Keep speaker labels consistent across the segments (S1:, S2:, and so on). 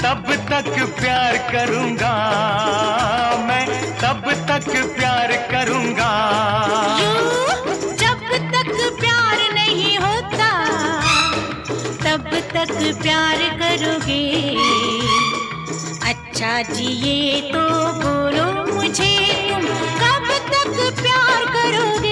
S1: तब तक प्यार करूंगा, मैं तब तक प्यार करूंगा।
S2: जब तक प्यार नहीं होता तब तक प्यार करोगे। अच्छा जी ये तो बोलो मुझे तुम कब तक प्यार करोगे।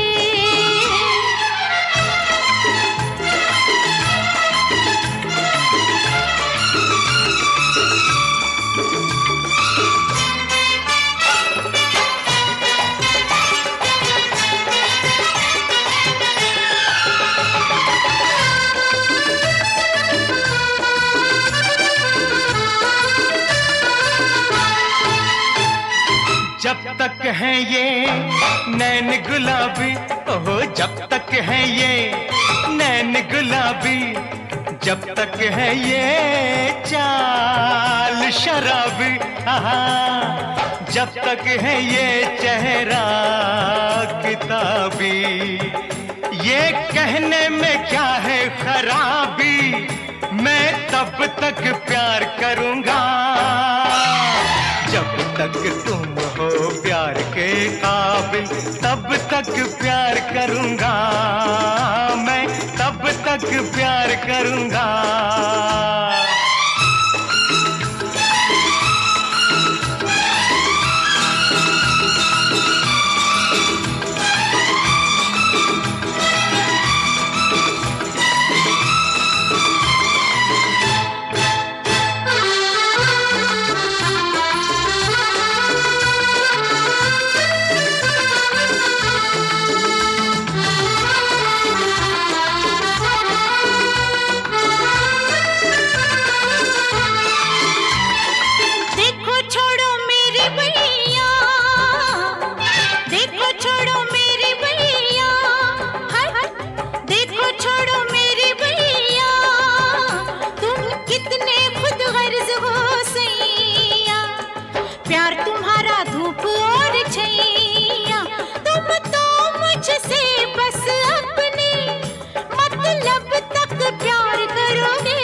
S1: जब तक है ये नैन गुलाबी, ओहो जब तक है ये नैन गुलाबी, जब तक है ये चाल शराबी, आहा जब तक है ये चेहरा किताबी, ये कहने में क्या है खराबी, मैं तब तक प्यार करूंगा। जब तक तुम हो प्यार के काबिल तब तक प्यार करूंगा, मैं तब तक प्यार करूंगा। प्यार तुम्हारा धूप और छैया, तुम तो मुझसे बस अपने मतलब तक प्यार करोगे।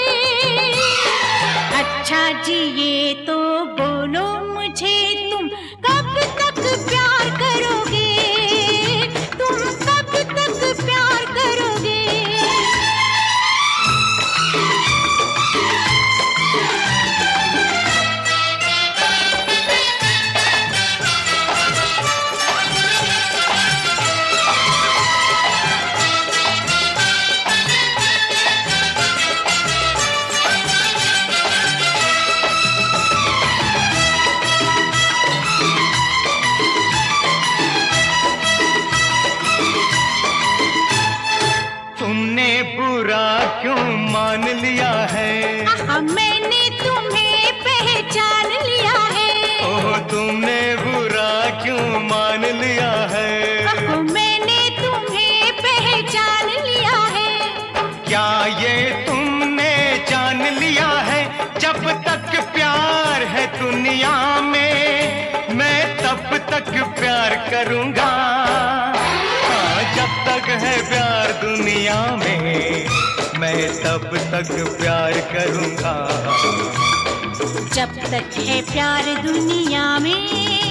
S1: अच्छा जी ये तो बोलो मुझे तुम कब तक प्यार करोगे, तुम कब तक प्यार करोगे। तुमने बुरा क्यों मान लिया है,
S2: मैंने तुम्हें पहचान लिया है।
S1: ओह तुमने बुरा क्यों मान लिया है,
S2: मैंने तुम्हें पहचान लिया है।
S1: क्या ये तुमने जान लिया है, जब तक प्यार है दुनिया में मैं तब तक प्यार करूंगा। जब तक है प्यार दुनिया में मैं तब तक प्यार करूंगा।
S2: जब तक है प्यार दुनिया में